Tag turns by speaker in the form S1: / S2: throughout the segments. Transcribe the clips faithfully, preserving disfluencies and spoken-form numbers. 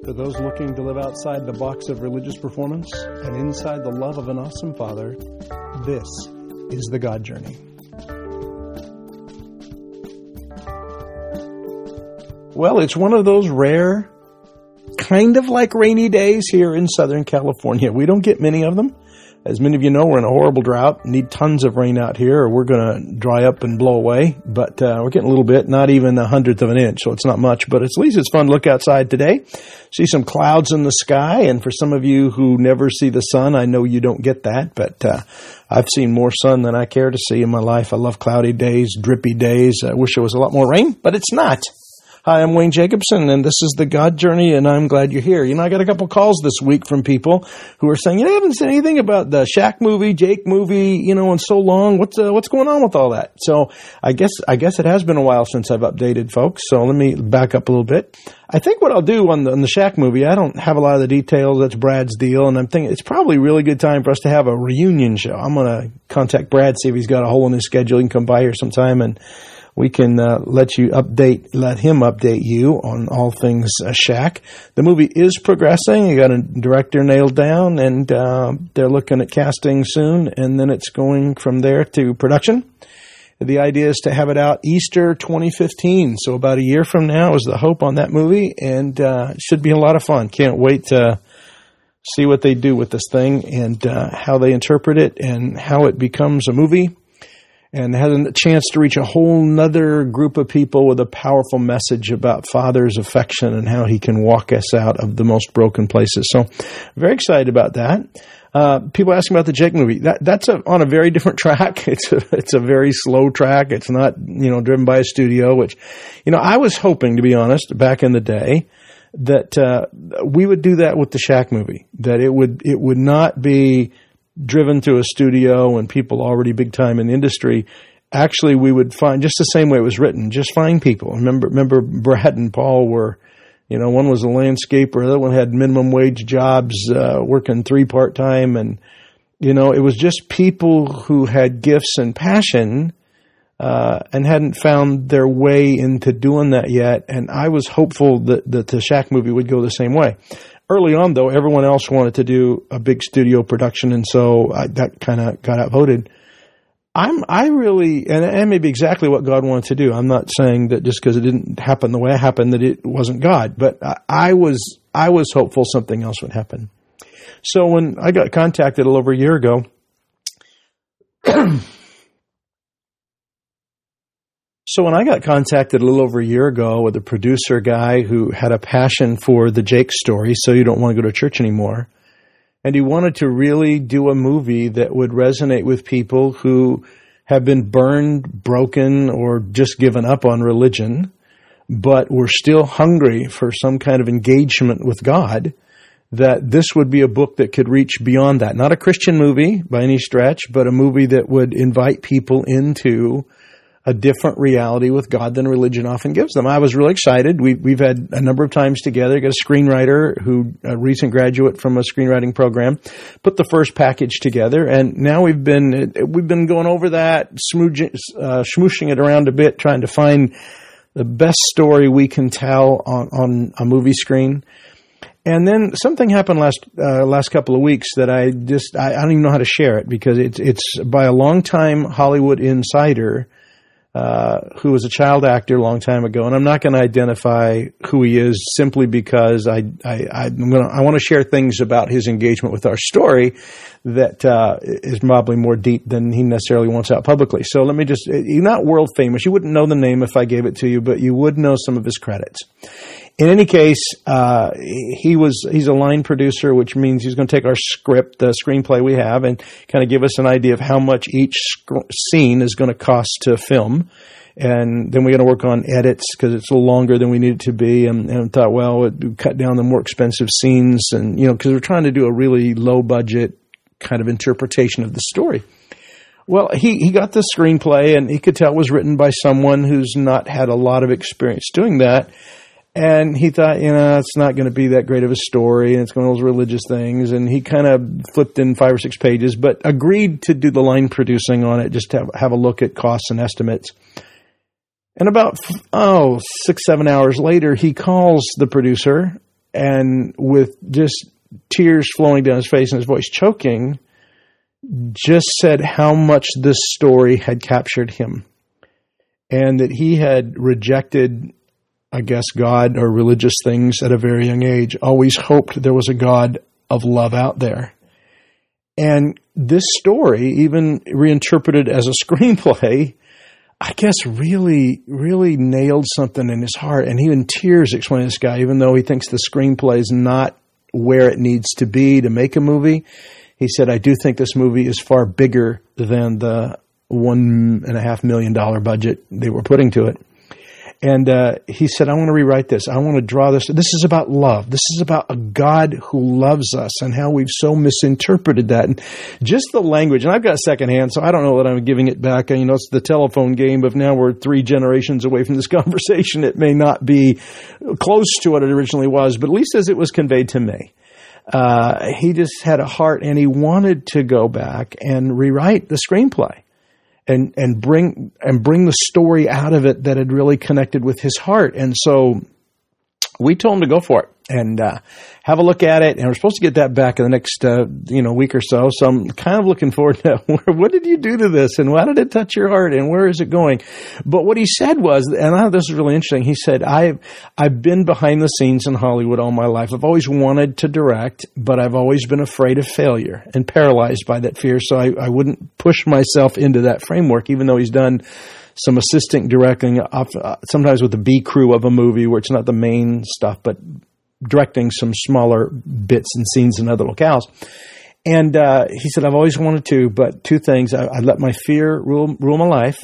S1: To those looking to live outside the box of religious performance and inside the love of an awesome Father, this is the God Journey. Well, it's one of those rare, kind of like rainy days here in Southern California. We don't get many of them. As many of you know, we're in a horrible drought, need tons of rain out here, or we're going to dry up and blow away. But uh, we're getting a little bit, not even a hundredth of an inch, so it's not much. But at least it's fun to look outside today, see some clouds in the sky. And for some of you who never see the sun, I know you don't get that. But uh, I've seen more sun than I care to see in my life. I love cloudy days, drippy days. I wish there was a lot more rain, but it's not. Hi, I'm Wayne Jacobson, and this is the God Journey, and I'm glad you're here. You know, I got a couple calls this week from people who are saying, you know, I haven't said anything about the Shaq movie, Jake movie, you know, in so long. What's uh, what's going on with all that? So I guess I guess it has been a while since I've updated folks, so let me back up a little bit. I think what I'll do on the, on the Shaq movie, I don't have a lot of the details. That's Brad's deal, and I'm thinking it's probably a really good time for us to have a reunion show. I'm going to contact Brad, see if he's got a hole in his schedule. He can come by here sometime, and we can uh, let you update, let him update you on all things uh, Shaq. The movie is progressing. You got a director nailed down, and uh, they're looking at casting soon, and then it's going from there to production. The idea is to have it out Easter twenty fifteen, so about a year from now is the hope on that movie, and uh, it should be a lot of fun. Can't wait to see what they do with this thing and uh, how they interpret it and how it becomes a movie. And has a chance to reach a whole nother group of people with a powerful message about Father's affection and how he can walk us out of the most broken places. So very excited about that. Uh, people asking about the Jake movie. That, that's a, on a very different track. It's a, it's a very slow track. It's not, you know, driven by a studio, which, you know, I was hoping, to be honest, back in the day, that uh, we would do that with the Shaq movie, that it would it would not be driven through a studio and people already big time in the industry. Actually, we would find, just the same way it was written, just find people. Remember, remember Brad and Paul were, you know, one was a landscaper, the other one had minimum wage jobs, uh, working three part-time. And, you know, it was just people who had gifts and passion, uh, and hadn't found their way into doing that yet. And I was hopeful that, that the Shaq movie would go the same way. Early on, though, everyone else wanted to do a big studio production, and so I, that kind of got outvoted. I'm, I really, and that may be exactly what God wanted to do. I'm not saying that just because it didn't happen the way it happened that it wasn't God, but I, I was, I was hopeful something else would happen. So when I got contacted a little over a year ago, So when I got contacted a little over a year ago with a producer guy who had a passion for the Jake story, So You Don't Want to Go to Church Anymore, and he wanted to really do a movie that would resonate with people who have been burned, broken, or just given up on religion, but were still hungry for some kind of engagement with God, that this would be a book that could reach beyond that. Not a Christian movie by any stretch, but a movie that would invite people into a different reality with God than religion often gives them. I was really excited. We've, we've had a number of times together. Got a screenwriter who, a recent graduate from a screenwriting program, put the first package together, and now we've been we've been going over that, smooching, uh, smooshing it around a bit, trying to find the best story we can tell on, on a movie screen. And then something happened last uh, last couple of weeks that I just I, I don't even know how to share it, because it's it's by a longtime Hollywood insider. Uh, who was a child actor a long time ago, and I'm not going to identify who he is simply because I I I'm gonna, I want to share things about his engagement with our story that uh, is probably more deep than he necessarily wants out publicly. So let me just, you're not world famous. You wouldn't know the name if I gave it to you, but you would know some of his credits. In any case, uh, he was, he's a line producer, which means he's going to take our script, the screenplay we have, and kind of give us an idea of how much each sc- scene is going to cost to film. And then we're going to work on edits because it's a little longer than we need it to be. And, and thought, well, we'd cut down the more expensive scenes, and, you know, because we're trying to do a really low budget kind of interpretation of the story. Well, he, he got the screenplay, and he could tell it was written by someone who's not had a lot of experience doing that. And he thought, you know, it's not going to be that great of a story, and it's one of those religious things. And he kind of flipped in five or six pages, but agreed to do the line producing on it, just to have, have a look at costs and estimates. And about, oh, six, seven hours later, he calls the producer and with just tears flowing down his face and his voice choking, just said how much this story had captured him, and that he had rejected, I guess, God or religious things at a very young age, always hoped there was a God of love out there. And this story, even reinterpreted as a screenplay, I guess really, really nailed something in his heart. And he in tears explained this guy, even though he thinks the screenplay is not where it needs to be to make a movie, he said, I do think this movie is far bigger than the one and a half million dollar budget they were putting to it. And uh, he said, I want to rewrite this. I want to draw this. This is about love. This is about a God who loves us and how we've so misinterpreted that. And just the language, and I've got secondhand, so I don't know that I'm giving it back. You know, it's the telephone game of now we're three generations away from this conversation. It may not be close to what it originally was, but at least as it was conveyed to me. Uh, he just had a heart, and he wanted to go back and rewrite the screenplay. And, and bring and bring the story out of it that had really connected with his heart. And so we told him to go for it and uh, have a look at it. And we're supposed to get that back in the next uh, you know week or so. So I'm kind of looking forward to what did you do to this, and how did it touch your heart, and where is it going? But what he said was, and I thought this was really interesting. He said, "I've I've been behind the scenes in Hollywood all my life. I've always wanted to direct, but I've always been afraid of failure and paralyzed by that fear. So I, I wouldn't push myself into that framework, even though he's done some assistant directing, sometimes with the B crew of a movie where it's not the main stuff, but directing some smaller bits and scenes in other locales." And uh, he said, I've always wanted to, but two things. I, I let my fear rule, rule my life.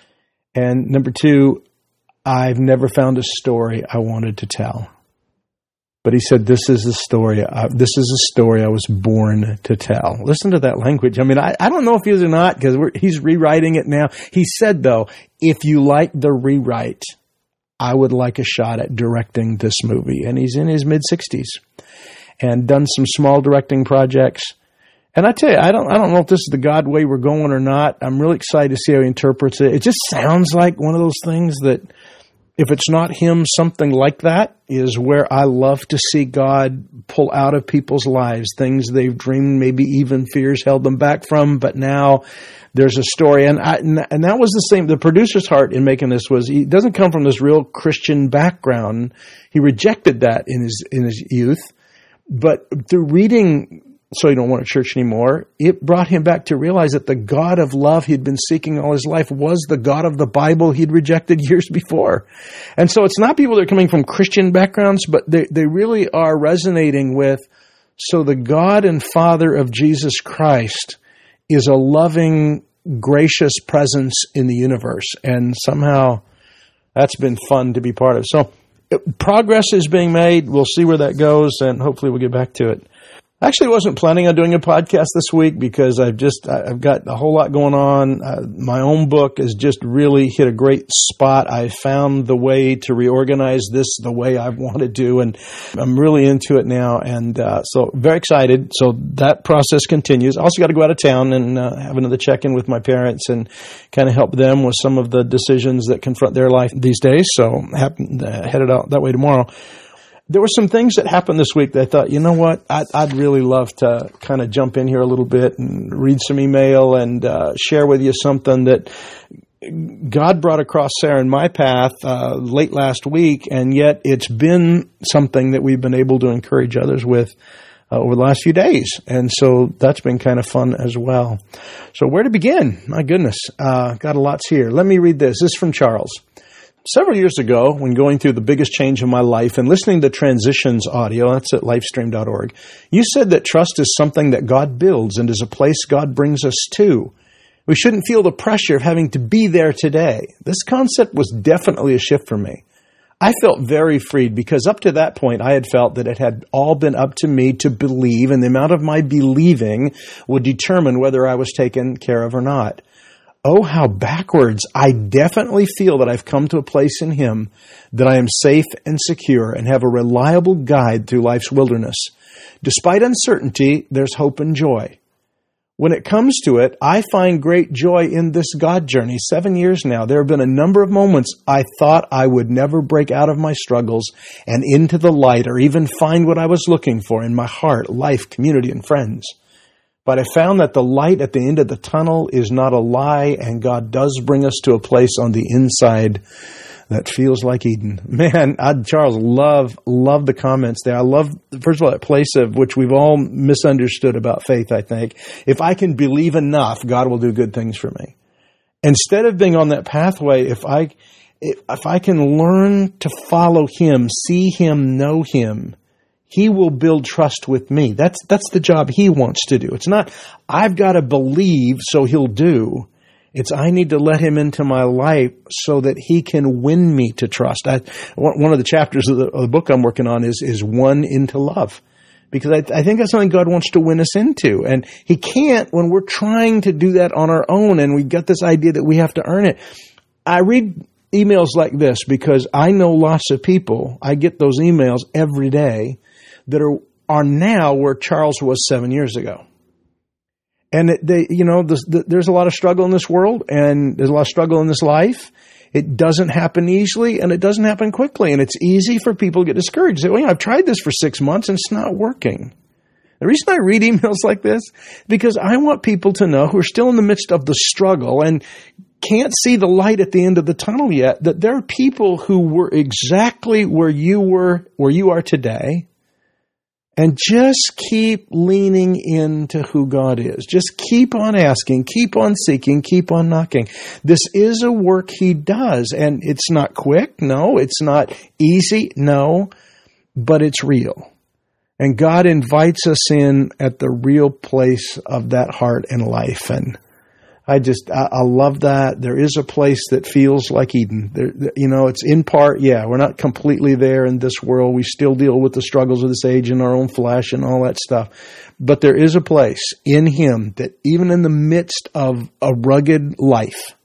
S1: And number two, I've never found a story I wanted to tell. But he said, this is a story. I, this is a story I was born to tell. Listen to that language. I mean, I, I don't know if he is or not, because he's rewriting it now. He said, though, if you like the rewrite, I would like a shot at directing this movie. And he's in his mid-sixties and done some small directing projects. And I tell you, I don't I don't know if this is the God way we're going or not. I'm really excited to see how he interprets it. It just sounds like one of those things that, if it's not him, something like that is where I love to see God pull out of people's lives, things they've dreamed, maybe even fears held them back from, but now there's a story. And I, and that was the same, the producer's heart in making this was, he doesn't come from this real Christian background. He rejected that in his, in his youth, but through reading So You Don't Want a Church Anymore, it brought him back to realize that the God of love he'd been seeking all his life was the God of the Bible he'd rejected years before. And so it's not people that are coming from Christian backgrounds, but they, they really are resonating with, so the God and Father of Jesus Christ is a loving, gracious presence in the universe. And somehow that's been fun to be part of. So progress is being made. We'll see where that goes, and hopefully we'll get back to it. I actually wasn't planning on doing a podcast this week because I've just, I've got a whole lot going on. Uh, my own book has just really hit a great spot. I found the way to reorganize this the way I wanted to, and I'm really into it now. And uh, so very excited. So that process continues. I also got to go out of town and uh, have another check-in with my parents and kind of help them with some of the decisions that confront their life these days. So I'm uh, headed out that way tomorrow. There were some things that happened this week that I thought, you know what, I'd, I'd really love to kind of jump in here a little bit and read some email and uh, share with you something that God brought across Sarah in my path uh, late last week, and yet it's been something that we've been able to encourage others with uh, over the last few days. And so that's been kind of fun as well. So where to begin? My goodness, uh, got a lot here. Let me read this. This is from Charles. Several years ago, when going through the biggest change in my life and listening to Transitions audio, that's at lifestream dot org, you said that trust is something that God builds and is a place God brings us to. We shouldn't feel the pressure of having to be there today. This concept was definitely a shift for me. I felt very freed because up to that point, I had felt that it had all been up to me to believe, and the amount of my believing would determine whether I was taken care of or not. Oh, how backwards. I definitely feel that I've come to a place in Him that I am safe and secure and have a reliable guide through life's wilderness. Despite uncertainty, there's hope and joy. when it comes to it, I find great joy in this God journey. Seven years now, there have been a number of moments I thought I would never break out of my struggles and into the light or even find what I was looking for in my heart, life, community, and friends. But I found that the light at the end of the tunnel is not a lie, and God does bring us to a place on the inside that feels like Eden. Man, I, Charles, love, love the comments there. I love, first of all, that place of which we've all misunderstood about faith, I think. If I can believe enough, God will do good things for me. Instead of being on that pathway, if I, if, if I can learn to follow Him, see Him, know Him, He will build trust with me. That's, that's the job He wants to do. It's not, I've got to believe so He'll do. It's I need to let Him into my life so that He can win me to trust. I, one of the chapters of the, of the book I'm working on is, is won into love. Because I, I think that's something God wants to win us into. And He can't when we're trying to do that on our own and we get this idea that we have to earn it. I read emails like this because I know lots of people, I get those emails every day, that are, are now where Charles was seven years ago. And it, they, you know, the, the, there's a lot of struggle in this world, and there's a lot of struggle in this life. It doesn't happen easily, and it doesn't happen quickly. And it's easy for people to get discouraged. Say, well, you know, I've tried this for six months, and it's not working. The reason I read emails like this is because I want people to know who are still in the midst of the struggle and can't see the light at the end of the tunnel yet, that there are people who were exactly where you were, where you are today. And just keep leaning into who God is. Just keep on asking, keep on seeking, keep on knocking. This is a work He does, and it's not quick, no. It's not easy, no. But it's real. And God invites us in at the real place of that heart and life. And I just, I, I love that. There is a place that feels like Eden. There, you know, it's in part, yeah, we're not completely there in this world. We still deal with the struggles of this age in our own flesh and all that stuff. But there is a place in Him that even in the midst of a rugged life,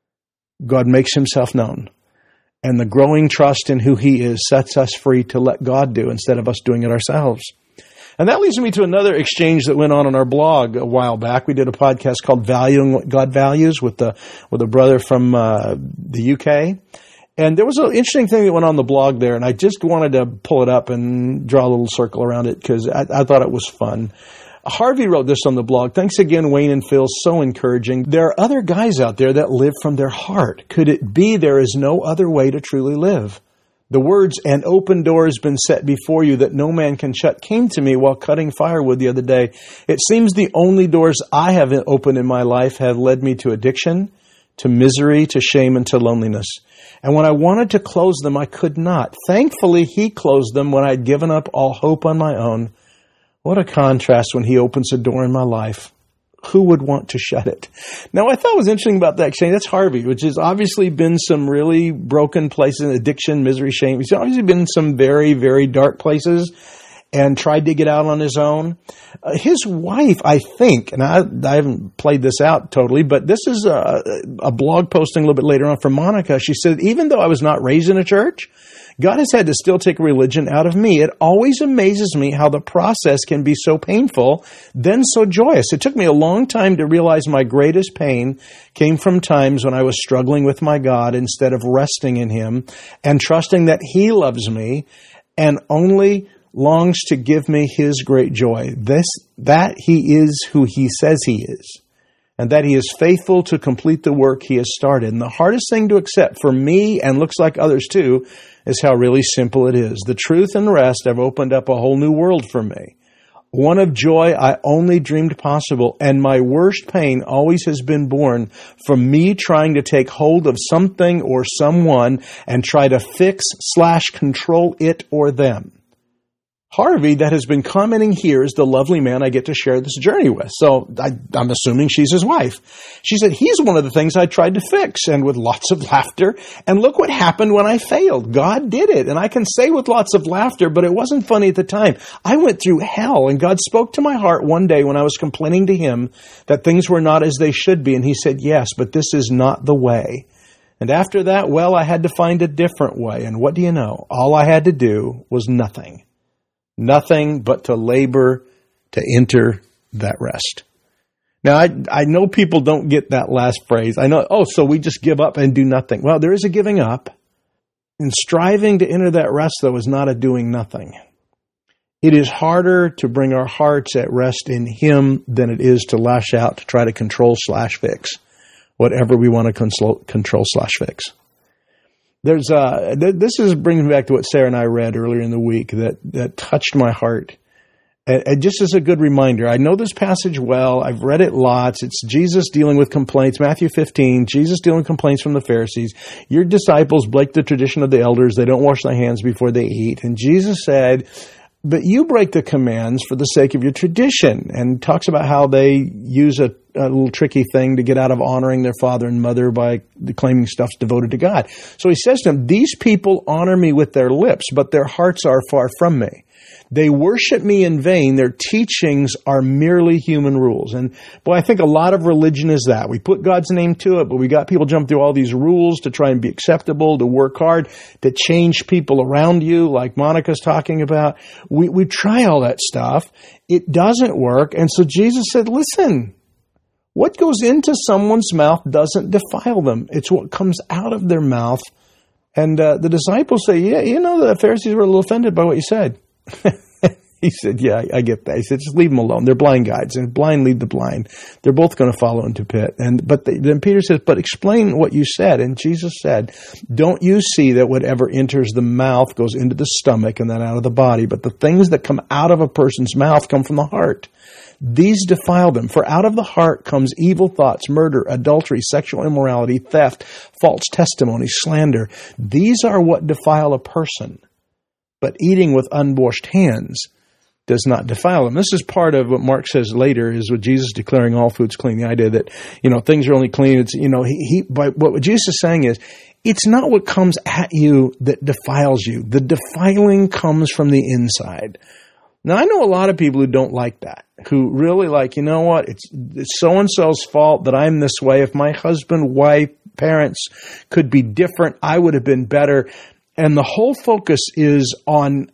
S1: God makes Himself known. And the growing trust in who He is sets us free to let God do instead of us doing it ourselves. And that leads me to another exchange that went on on our blog a while back. We did a podcast called Valuing What God Values with the with a brother from uh, the U K. And there was an interesting thing that went on the blog there, and I just wanted to pull it up and draw a little circle around it because I, I thought it was fun. Harvey wrote this on the blog. Thanks again, Wayne and Phil. So encouraging. There are other guys out there that live from their heart. Could it be there is no other way to truly live? The words, "an open door has been set before you that no man can shut," came to me while cutting firewood the other day. It seems the only doors I have opened in my life have led me to addiction, to misery, to shame, and to loneliness. And when I wanted to close them, I could not. Thankfully, He closed them when I'd given up all hope on my own. What a contrast when He opens a door in my life. Who would want to shut it? Now, what I thought was interesting about that exchange, that's Harvey, which has obviously been some really broken places, addiction, misery, shame. He's obviously been in some very, very dark places and tried to get out on his own. Uh, his wife, I think, and I, I haven't played this out totally, but this is a, a blog posting a little bit later on from Monica. She said, even though I was not raised in a church, God has had to still take religion out of me. It always amazes me how the process can be so painful, then so joyous. It took me a long time to realize my greatest pain came from times when I was struggling with my God instead of resting in Him and trusting that He loves me and only longs to give me His great joy. This, that He is who He says He is, and that He is faithful to complete the work He has started. And the hardest thing to accept for me, and looks like others too, is how really simple it is. The truth and rest have opened up a whole new world for me. One of joy I only dreamed possible, and my worst pain always has been born from me trying to take hold of something or someone and try to fix slash control it or them. Harvey, that has been commenting here, is the lovely man I get to share this journey with. So I, I'm assuming she's his wife. She said, he's one of the things I tried to fix, and with lots of laughter. And look what happened when I failed. God did it. And I can say with lots of laughter, but it wasn't funny at the time. I went through hell, and God spoke to my heart one day when I was complaining to Him that things were not as they should be. And He said, yes, but this is not the way. And after that, well, I had to find a different way. And what do you know? All I had to do was nothing. Nothing but to labor to enter that rest. Now, I I know people don't get that last phrase. I know, oh, so we just give up and do nothing. Well, there is a giving up. And striving to enter that rest, though, is not a doing nothing. It is harder to bring our hearts at rest in Him than it is to lash out to try to control slash fix whatever we want to control, control slash fix. There's uh, th- this is brings me back to what Sarah and I read earlier in the week that, that touched my heart. And, and just as a good reminder, I know this passage well. I've read it lots. It's Jesus dealing with complaints. Matthew fifteen, Jesus dealing with complaints from the Pharisees. Your disciples break the tradition of the elders. They don't wash their hands before they eat. And Jesus said, but you break the commands for the sake of your tradition, and talks about how they use a, a little tricky thing to get out of honoring their father and mother by claiming stuff's devoted to God. So he says to them, these people honor me with their lips, but their hearts are far from me. They worship me in vain. Their teachings are merely human rules. And boy, I think a lot of religion is that. We put God's name to it, but we got people jump through all these rules to try and be acceptable, to work hard, to change people around you, like Monica's talking about. We, we try all that stuff. It doesn't work. And so Jesus said, listen, what goes into someone's mouth doesn't defile them. It's what comes out of their mouth. And uh, the disciples say, yeah, you know, the Pharisees were a little offended by what you said. He said, yeah, I get that. He said, just leave them alone. They're blind guides, and blind lead the blind. They're both going to follow into pit. And but they, then Peter says, but explain what you said. And Jesus said, don't you see that whatever enters the mouth goes into the stomach and then out of the body? But the things that come out of a person's mouth come from the heart. These defile them. For out of the heart comes evil thoughts, murder, adultery, sexual immorality, theft, false testimony, slander. These are what defile a person. But eating with unwashed hands does not defile them. This is part of what Mark says later, is with Jesus declaring all foods clean. The idea that, you know, things are only clean. It's, you know, he, he by, what Jesus is saying is, it's not what comes at you that defiles you. The defiling comes from the inside. Now, I know a lot of people who don't like that, who really like, you know what, it's, it's so-and-so's fault that I'm this way. If my husband, wife, parents could be different, I would have been better. And the whole focus is on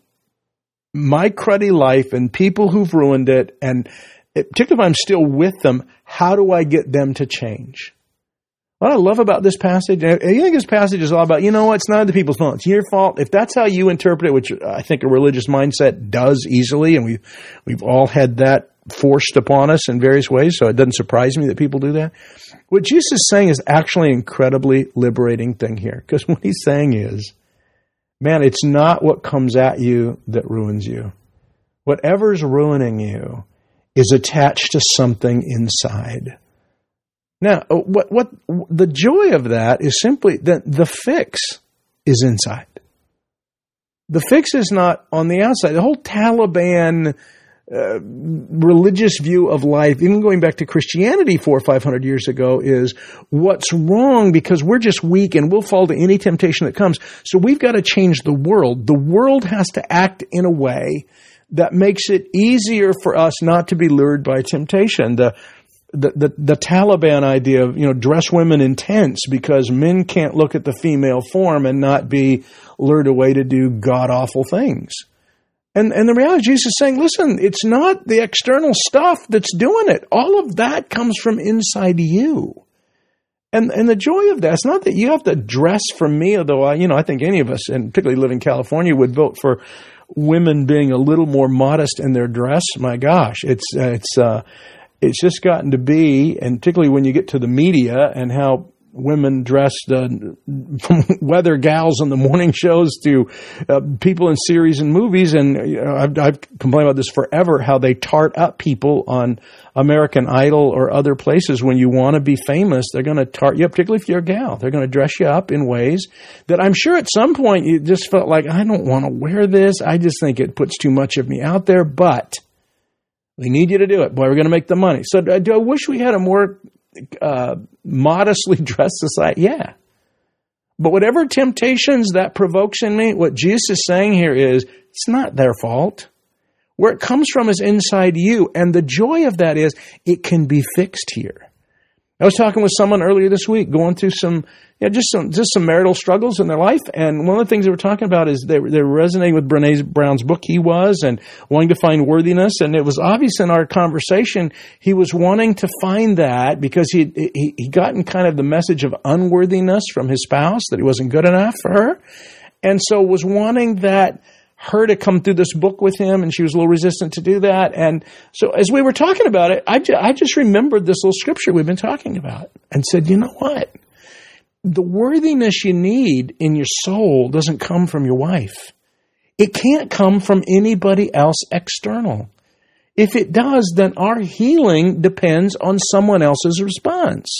S1: my cruddy life and people who've ruined it, and particularly if I'm still with them, how do I get them to change? What I love about this passage, I think this passage is all about, you know what, it's not other people's fault, it's your fault. If that's how you interpret it, which I think a religious mindset does easily, and we've, we've all had that forced upon us in various ways, so it doesn't surprise me that people do that. What Jesus is saying is actually an incredibly liberating thing here, because what he's saying is, man, it's not what comes at you that ruins you. Whatever's ruining you is attached to something inside. Now, what what the joy of that is simply that the fix is inside. The fix is not on the outside. The whole Taliban uh, religious view of life, even going back to Christianity four or five hundred years ago, is what's wrong because we're just weak and we'll fall to any temptation that comes. So we've got to change the world. The world has to act in a way that makes it easier for us not to be lured by temptation. The The, the the Taliban idea of, you know, dress women in tents because men can't look at the female form and not be lured away to do god-awful things. And and the reality, Jesus is saying, listen, it's not the external stuff that's doing it. All of that comes from inside you. And and the joy of that, it's not that you have to dress for me, although, I, you know, I think any of us, and particularly living in California, would vote for women being a little more modest in their dress. My gosh, it's uh, it's uh It's just gotten to be, and particularly when you get to the media and how women dressed, uh, from weather gals on the morning shows to uh, people in series and movies, and you know, I've, I've complained about this forever, how they tart up people on American Idol or other places. When you want to be famous, they're going to tart you up, particularly if you're a gal. They're going to dress you up in ways that I'm sure at some point you just felt like, I don't want to wear this. I just think it puts too much of me out there, but we need you to do it. Boy, we're going to make the money. So do I wish we had a more uh, modestly dressed society? Yeah. But whatever temptations that provokes in me, what Jesus is saying here is, it's not their fault. Where it comes from is inside you. And the joy of that is, it can be fixed here. I was talking with someone earlier this week going through some, you know, just some, just some marital struggles in their life. And one of the things they were talking about is they were, they were resonating with Brene Brown's book, He Was, and wanting to find worthiness. And it was obvious in our conversation, he was wanting to find that because he, he, he gotten kind of the message of unworthiness from his spouse, that he wasn't good enough for her. And so was wanting that, her to come through this book with him, and she was a little resistant to do that. And so as we were talking about it, I, ju- I just remembered this little scripture we've been talking about and said, you know what? The worthiness you need in your soul doesn't come from your wife. It can't come from anybody else external. If it does, then our healing depends on someone else's response.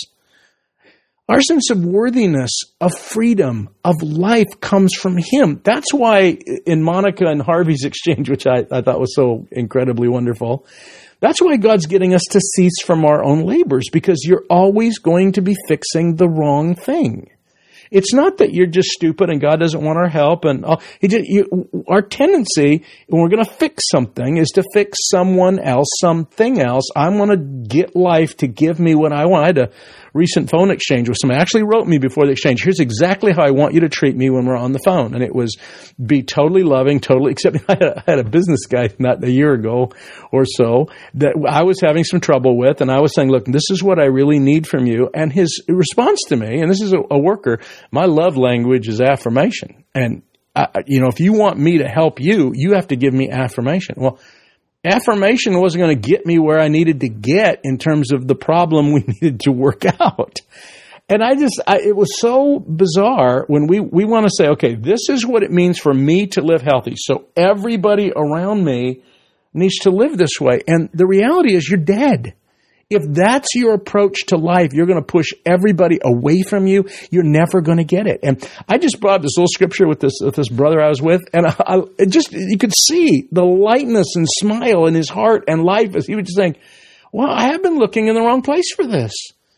S1: Our sense of worthiness, of freedom, of life comes from Him. That's why in Monica and Harvey's exchange, which I, I thought was so incredibly wonderful, that's why God's getting us to cease from our own labors, because you're always going to be fixing the wrong thing. It's not that you're just stupid and God doesn't want our help. And uh, he just, you, our tendency, when we're going to fix something, is to fix someone else, something else. I want to get life to give me what I want. I had a recent phone exchange with somebody. Actually wrote me before the exchange, here's exactly how I want you to treat me when we're on the phone. And it was be totally loving, totally accepting. I had a, I had a business guy not a year ago or so that I was having some trouble with. And I was saying, look, this is what I really need from you. And his response to me, and this is a, a worker, my love language is affirmation. And, I, you know, if you want me to help you, you have to give me affirmation. Well, affirmation wasn't going to get me where I needed to get in terms of the problem we needed to work out. And I just, I, it was so bizarre when we, we want to say, okay, this is what it means for me to live healthy. So everybody around me needs to live this way. And the reality is you're dead. If that's your approach to life, you're going to push everybody away from you. You're never going to get it. And I just brought this little scripture with this with this brother I was with, and I, I it just you could see the lightness and smile in his heart and life as he was just saying, "Well, I have been looking in the wrong place for this.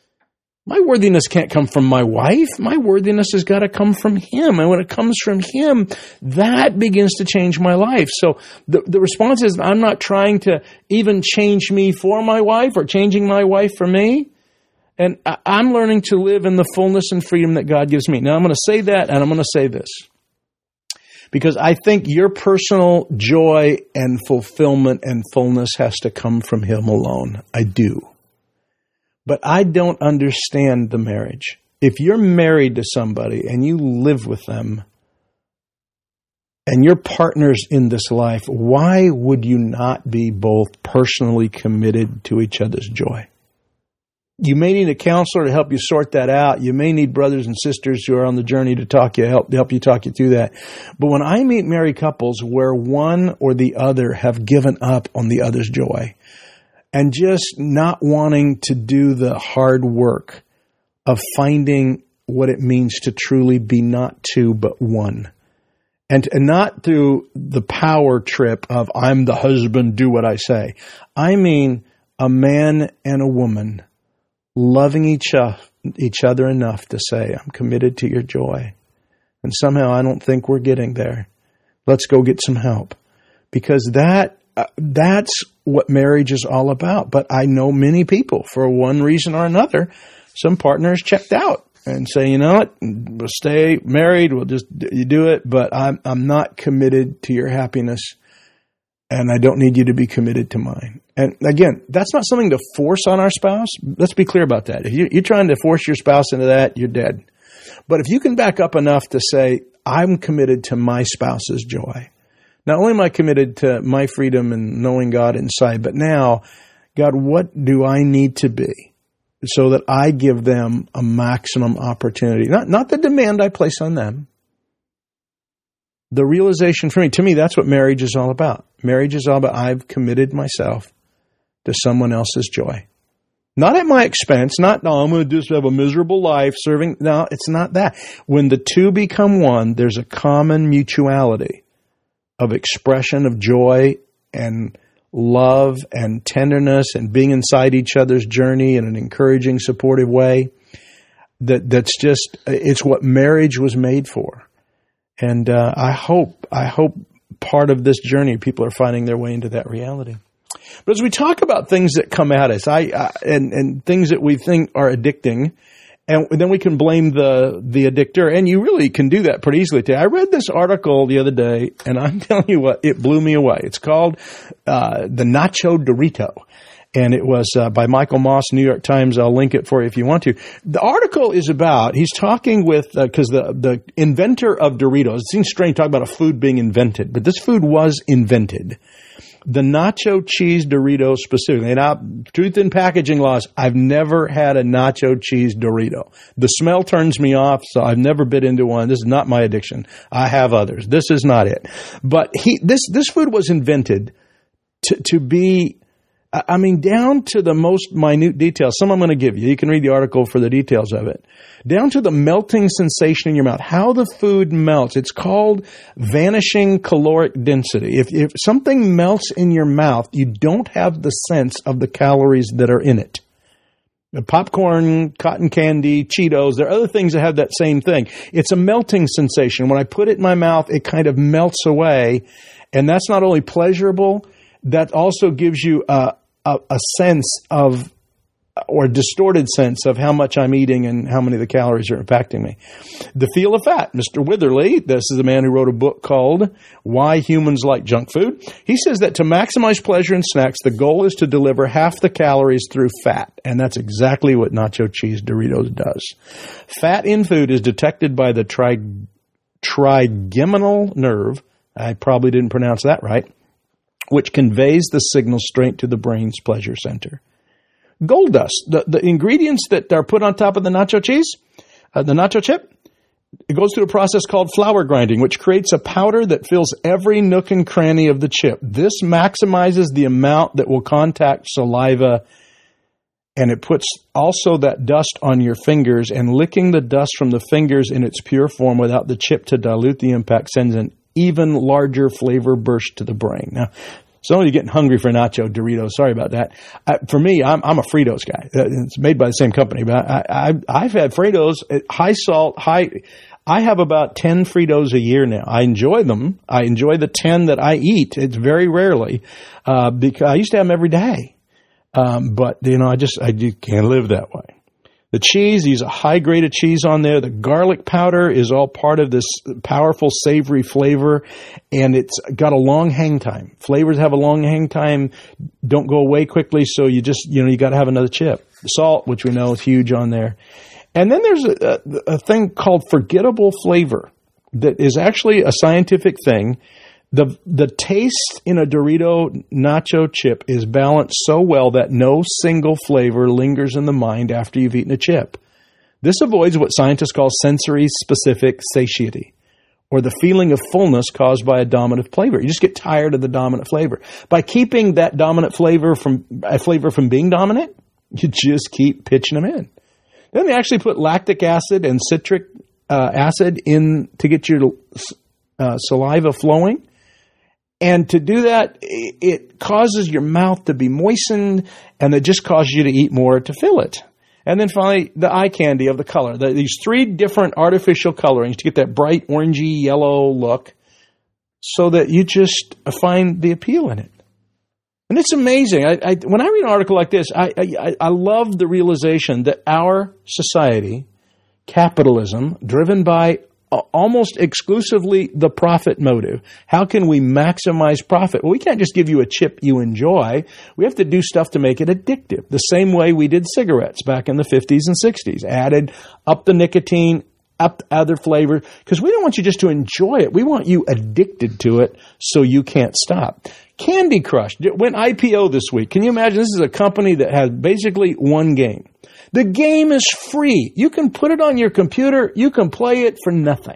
S1: My worthiness can't come from my wife. My worthiness has got to come from Him. And when it comes from Him, that begins to change my life." So the, the response is, I'm not trying to even change me for my wife or changing my wife for me. And I, I'm learning to live in the fullness and freedom that God gives me. Now, I'm going to say that, and I'm going to say this, because I think your personal joy and fulfillment and fullness has to come from Him alone. I do. But I don't understand the marriage. If you're married to somebody and you live with them and you're partners in this life, why would you not be both personally committed to each other's joy? You may need a counselor to help you sort that out. You may need brothers and sisters who are on the journey to talk you, help, help you talk you through that. But when I meet married couples where one or the other have given up on the other's joy, and just not wanting to do the hard work of finding what it means to truly be not two, but one. And, and not through the power trip of I'm the husband, do what I say. I mean a man and a woman loving each, uh, each other enough to say, I'm committed to your joy. And somehow I don't think we're getting there. Let's go get some help. Because that Uh, that's what marriage is all about. But I know many people, for one reason or another, some partners checked out and say, you know what, we'll stay married, we'll just you do it, but I'm I'm not committed to your happiness, and I don't need you to be committed to mine. And again, that's not something to force on our spouse. Let's be clear about that. If you, you're trying to force your spouse into that, you're dead. But if you can back up enough to say, I'm committed to my spouse's joy. Not only am I committed to my freedom and knowing God inside, but now, God, what do I need to be so that I give them a maximum opportunity? Not, not the demand I place on them. The realization for me, to me, that's what marriage is all about. Marriage is all about I've committed myself to someone else's joy. Not at my expense, not, no, I'm going to just have a miserable life serving. No, it's not that. When the two become one, there's a common mutuality of expression of joy and love and tenderness and being inside each other's journey in an encouraging, supportive way. That that's just, it's what marriage was made for. And uh, I hope, I hope part of this journey, people are finding their way into that reality. But as we talk about things that come at us, I uh, and and things that we think are addicting, and then we can blame the the addictor, and you really can do that pretty easily today. I read this article the other day, and I'm telling you what, it blew me away. It's called uh, the Nacho Dorito. And it was uh, by Michael Moss, New York Times. I'll link it for you if you want to. The article is about, he's talking with, because uh, the, the inventor of Doritos, it seems strange to talk about a food being invented, but this food was invented. The nacho cheese Dorito specifically. Now, truth in packaging laws, I've never had a nacho cheese Dorito. The smell turns me off, so I've never bit into one. This is not my addiction. I have others. This is not it. But he, this, this food was invented to, to be, I mean, down to the most minute details. Some I'm going to give you. You can read the article for the details of it. Down to the melting sensation in your mouth, how the food melts. It's called vanishing caloric density. If, if something melts in your mouth, you don't have the sense of the calories that are in it. Popcorn, cotton candy, Cheetos, there are other things that have that same thing. It's a melting sensation. When I put it in my mouth, it kind of melts away. And that's not only pleasurable, that also gives you a, a, a sense of, or a distorted sense of how much I'm eating and how many of the calories are impacting me. The Feel of Fat, Mister Witherly, this is a man who wrote a book called Why Humans Like Junk Food. He says that to maximize pleasure in snacks, the goal is to deliver half the calories through fat. And that's exactly what nacho cheese Doritos does. Fat in food is detected by the tri- trigeminal nerve. I probably didn't pronounce that right, which conveys the signal straight to the brain's pleasure center. Gold dust, the, the ingredients that are put on top of the nacho cheese, uh, the nacho chip, it goes through a process called flour grinding, which creates a powder that fills every nook and cranny of the chip. This maximizes the amount that will contact saliva, and it puts also that dust on your fingers, and licking the dust from the fingers in its pure form without the chip to dilute the impact sends an even larger flavor burst to the brain. Now, some of you getting hungry for nacho Doritos. Sorry about that. Uh, for me, I'm, I'm a Fritos guy. It's made by the same company, but I, I, I've had Fritos, high salt, high. I have about ten Fritos a year now. I enjoy them. I enjoy the ten that I eat. It's very rarely, uh, because I used to have them every day. Um, but you know, I just, I just can't live that way. The cheese, use a high grade of cheese on there. The garlic powder is all part of this powerful savory flavor, and it's got a long hang time. Flavors have a long hang time, don't go away quickly, so you just, you know, you got to have another chip. Salt, which we know is huge on there. And then there's a, a, a thing called forgettable flavor that is actually a scientific thing. The the taste in a Dorito nacho chip is balanced so well that no single flavor lingers in the mind after you've eaten a chip. This avoids what scientists call sensory-specific satiety, or the feeling of fullness caused by a dominant flavor. You just get tired of the dominant flavor. By keeping that dominant flavor from a flavor from being dominant, you just keep pitching them in. Then they actually put lactic acid and citric uh, acid in to get your uh, saliva flowing. And to do that, it causes your mouth to be moistened, and it just causes you to eat more to fill it. And then finally, the eye candy of the color. The, these three different artificial colorings to get that bright orangey yellow look so that you just find the appeal in it. And it's amazing. I, I, when I read an article like this, I, I, I love the realization that our society, capitalism, driven by almost exclusively the profit motive. How can we maximize profit? Well, we can't just give you a chip you enjoy. We have to do stuff to make it addictive. The same way we did cigarettes back in the fifties and sixties. Added up the nicotine, up other flavors, because we don't want you just to enjoy it. We want you addicted to it so you can't stop. Candy Crush went I P O this week. Can you imagine? This is a company that has basically one game. The game is free. You can put it on your computer. You can play it for nothing.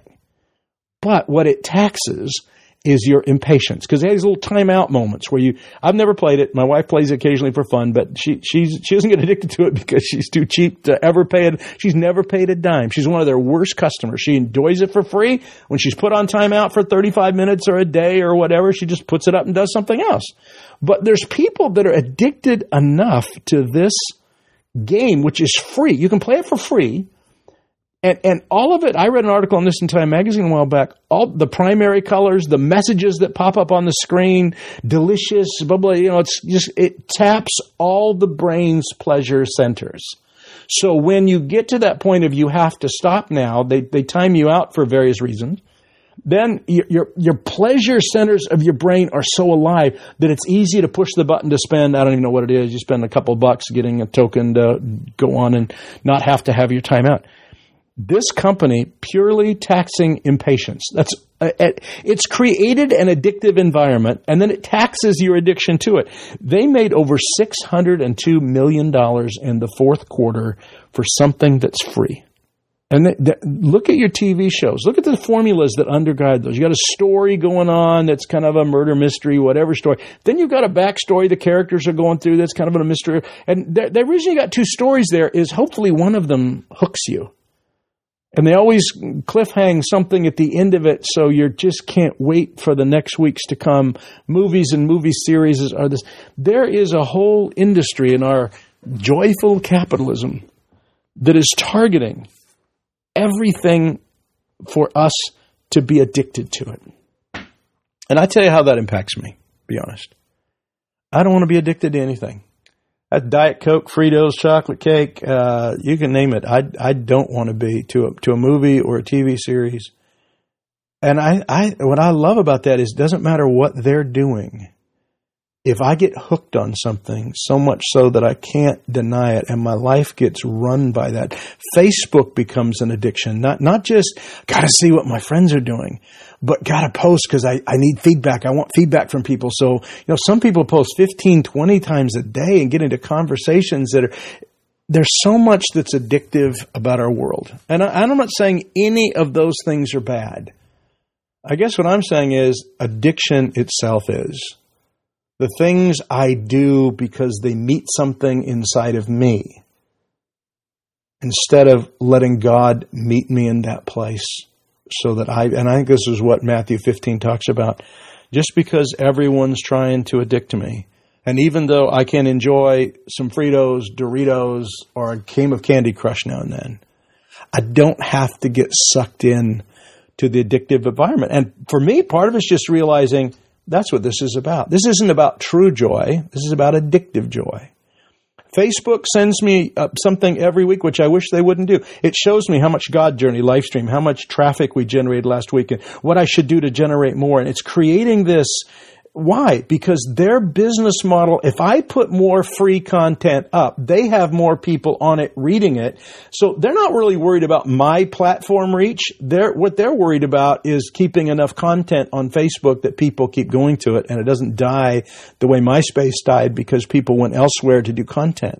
S1: But what it taxes is your impatience, because it has little timeout moments where you, I've never played it. My wife plays it occasionally for fun, but she, she's, she doesn't get addicted to it because she's too cheap to ever pay it. She's never paid a dime. She's one of their worst customers. She enjoys it for free. When she's put on timeout for thirty-five minutes or a day or whatever, she just puts it up and does something else. But there's people that are addicted enough to this game, which is free. You can play it for free, And, and all of it, I read an article on this in Time Magazine a while back, all the primary colors, the messages that pop up on the screen, delicious, blah, blah, you know, it's just, it taps all the brain's pleasure centers. So when you get to that point of you have to stop now, they, they time you out for various reasons, then your, your, your pleasure centers of your brain are so alive that it's easy to push the button to spend, I don't even know what it is, you spend a couple bucks getting a token to go on and not have to have your time out. This company purely taxing impatience. That's uh, it's created an addictive environment, and then it taxes your addiction to it. They made over six hundred two million dollars in the fourth quarter for something that's free. And they, they, look at your T V shows. Look at the formulas that undergird those. You got a story going on that's kind of a murder mystery, whatever story. Then you've got a backstory the characters are going through that's kind of a mystery. And the, the reason you got two stories there is hopefully one of them hooks you. And they always cliffhang something at the end of it, so you just can't wait for the next weeks to come. Movies and movie series are this. There is a whole industry in our joyful capitalism that is targeting everything for us to be addicted to it. And I tell you how that impacts me, to be honest. I don't want to be addicted to anything. That's Diet Coke, Fritos, chocolate cake, uh, you can name it. I I don't want to be to a, to a movie or a T V series. And I, I what I love about that is it doesn't matter what they're doing. If I get hooked on something so much so that I can't deny it and my life gets run by that, Facebook becomes an addiction. Not not just got to see what my friends are doing, but got to post because I, I need feedback. I want feedback from people. So, you know, some people post fifteen, twenty times a day and get into conversations that are, there's so much that's addictive about our world. And, I, and I'm not saying any of those things are bad. I guess what I'm saying is addiction itself is. The things I do because they meet something inside of me, instead of letting God meet me in that place so that I, and I think this is what Matthew fifteen talks about, just because everyone's trying to addict me. And even though I can enjoy some Fritos, Doritos, or a game of Candy Crush now and then, I don't have to get sucked in to the addictive environment. And for me, part of it's just realizing that's what this is about. This isn't about true joy. This is about addictive joy. Facebook sends me uh, something every week, which I wish they wouldn't do. It shows me how much God Journey live stream, how much traffic we generated last week, and what I should do to generate more. And it's creating this. Why? Because their business model, if I put more free content up, they have more people on it reading it. So they're not really worried about my platform reach. They're, what they're worried about is keeping enough content on Facebook that people keep going to it and it doesn't die the way MySpace died because people went elsewhere to do content.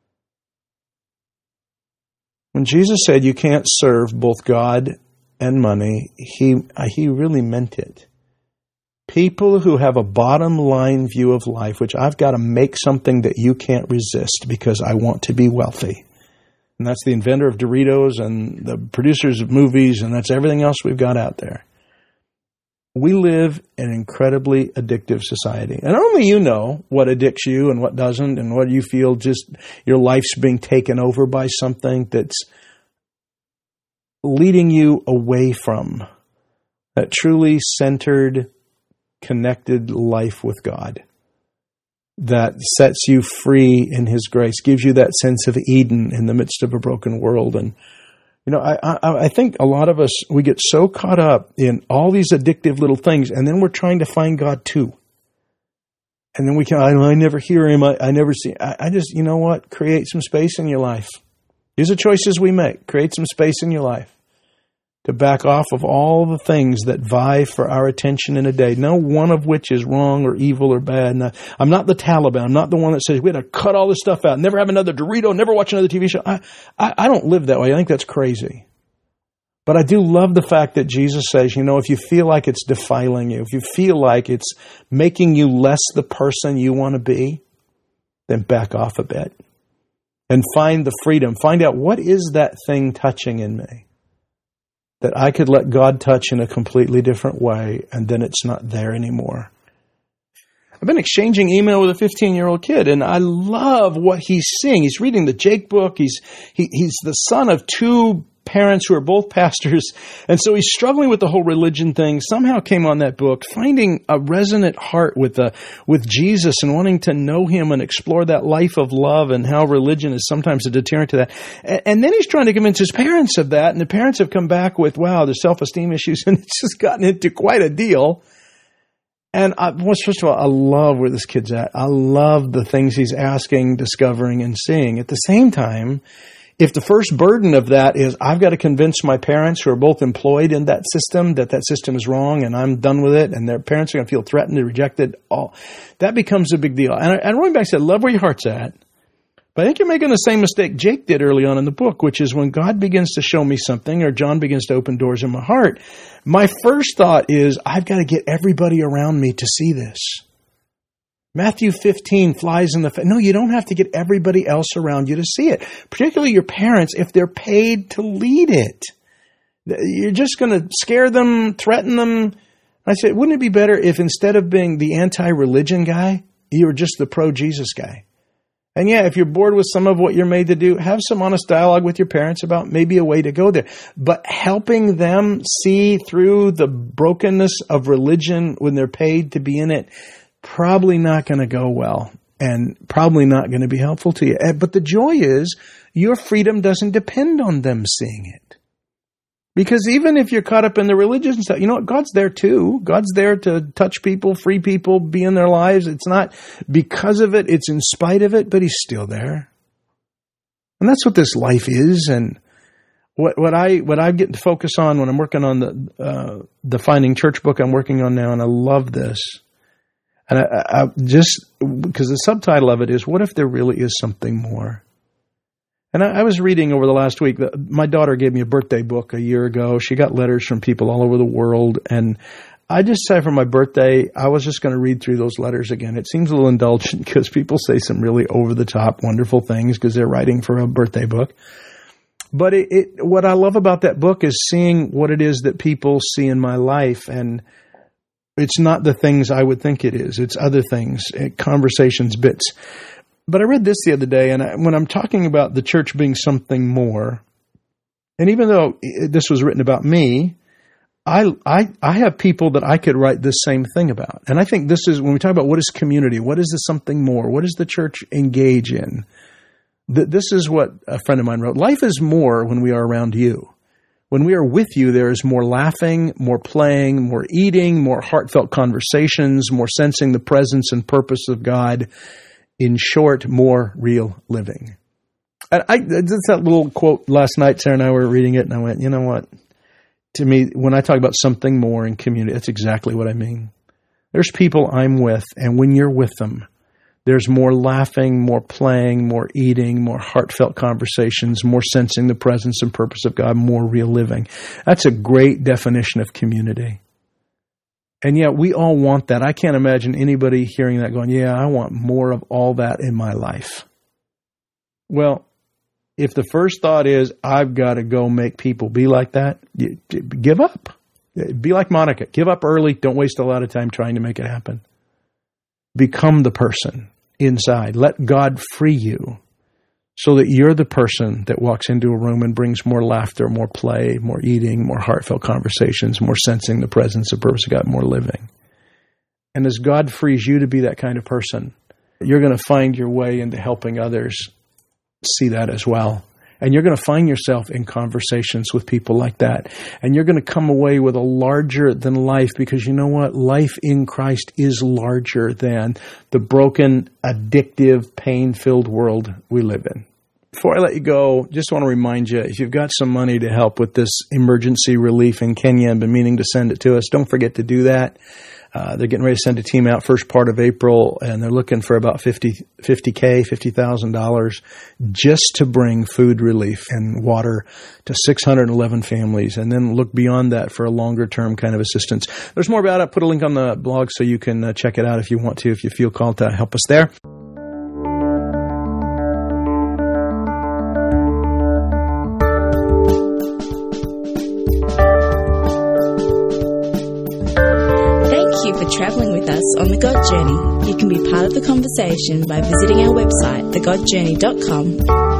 S1: When Jesus said you can't serve both God and money, he, he really meant it. People who have a bottom line view of life, which I've got to make something that you can't resist because I want to be wealthy. And that's the inventor of Doritos and the producers of movies, and that's everything else we've got out there. We live in an incredibly addictive society. And only you know what addicts you and what doesn't, and what you feel just your life's being taken over by something that's leading you away from that truly centered, connected life with God that sets you free in His grace, gives you that sense of Eden in the midst of a broken world. And, you know, I, I, I think a lot of us, we get so caught up in all these addictive little things, and then we're trying to find God too. And then we can, I, I never hear Him, I, I never see, I, I just, you know what, create some space in your life. These are choices we make. Create some space in your life to back off of all the things that vie for our attention in a day, no one of which is wrong or evil or bad. And I'm not the Taliban. I'm not the one that says we had to cut all this stuff out, never have another Dorito, never watch another T V show. I, I, I don't live that way. I think that's crazy. But I do love the fact that Jesus says, you know, if you feel like it's defiling you, if you feel like it's making you less the person you want to be, then back off a bit and find the freedom. Find out, what is that thing touching in me that I could let God touch in a completely different way, and then it's not there anymore. I've been exchanging email with a fifteen-year-old kid, and I love what he's seeing. He's reading the Jake book. He's he, he's the son of two parents who are both pastors. And so he's struggling with the whole religion thing, somehow came on that book, finding a resonant heart with the, with Jesus and wanting to know him and explore that life of love and how religion is sometimes a deterrent to that. And, and then he's trying to convince his parents of that. And the parents have come back with, wow, there's self-esteem issues. And it's just gotten into quite a deal. And I, well, first of all, I love where this kid's at. I love the things he's asking, discovering, and seeing. At the same time, if the first burden of that is I've got to convince my parents who are both employed in that system that that system is wrong and I'm done with it and their parents are going to feel threatened and rejected, all that becomes a big deal. And, and Roy Beck said, love where your heart's at. But I think you're making the same mistake Jake did early on in the book, which is when God begins to show me something or John begins to open doors in my heart, my first thought is I've got to get everybody around me to see this. Matthew fifteen flies in the face. No, you don't have to get everybody else around you to see it, particularly your parents if they're paid to lead it. You're just going to scare them, threaten them. I said, wouldn't it be better if instead of being the anti-religion guy, you were just the pro-Jesus guy? And yeah, if you're bored with some of what you're made to do, have some honest dialogue with your parents about maybe a way to go there. But helping them see through the brokenness of religion when they're paid to be in it, probably not going to go well and probably not going to be helpful to you. But the joy is your freedom doesn't depend on them seeing it. Because even if you're caught up in the religion stuff, you know what? God's there too. God's there to touch people, free people, be in their lives. It's not because of it. It's in spite of it, but he's still there. And that's what this life is. And what, what I, what I get to focus on when I'm working on the, uh, the Finding Church book I'm working on now, and I love this. And I, I just, because the subtitle of it is, what if there really is something more? And I, I was reading over the last week, the, my daughter gave me a birthday book a year ago. She got letters from people all over the world. And I just said for my birthday, I was just going to read through those letters again. It seems a little indulgent because people say some really over-the-top, wonderful things because they're writing for a birthday book. But it, it, what I love about that book is seeing what it is that people see in my life. And it's not the things I would think it is. It's other things, conversations, bits. But I read this the other day, and I, when I'm talking about the church being something more, and even though this was written about me, I, I, I have people that I could write this same thing about. And I think this is, when we talk about what is community, what is the something more, what does the church engage in? Th- this is what a friend of mine wrote. Life is more when we are around you. When we are with you, there is more laughing, more playing, more eating, more heartfelt conversations, more sensing the presence and purpose of God. In short, more real living. And I, that's that little quote last night, Sarah and I were reading it, and I went, you know what? To me, when I talk about something more in community, that's exactly what I mean. There's people I'm with, and when you're with them, there's more laughing, more playing, more eating, more heartfelt conversations, more sensing the presence and purpose of God, more real living. That's a great definition of community. And yet we all want that. I can't imagine anybody hearing that going, yeah, I want more of all that in my life. Well, if the first thought is, I've got to go make people be like that, give up. Be like Monica. Give up early. Don't waste a lot of time trying to make it happen. Become the person inside. Let God free you so that you're the person that walks into a room and brings more laughter, more play, more eating, more heartfelt conversations, more sensing the presence and purpose of God, more living. And as God frees you to be that kind of person, you're going to find your way into helping others see that as well. And you're going to find yourself in conversations with people like that. And you're going to come away with a larger than life, because you know what? Life in Christ is larger than the broken, addictive, pain-filled world we live in. Before I let you go, just want to remind you, if you've got some money to help with this emergency relief in Kenya and been meaning to send it to us, don't forget to do that. Uh, they're getting ready to send a team out first part of April, and they're looking for about fifty, fifty K, fifty thousand dollars just to bring food relief and water to six hundred eleven families, and then look beyond that for a longer-term kind of assistance. There's more about it. Put a link on the blog so you can uh, check it out if you want to, if you feel called to help us there.
S2: Traveling with us on The God Journey. You can be part of the conversation by visiting our website, the god journey dot com,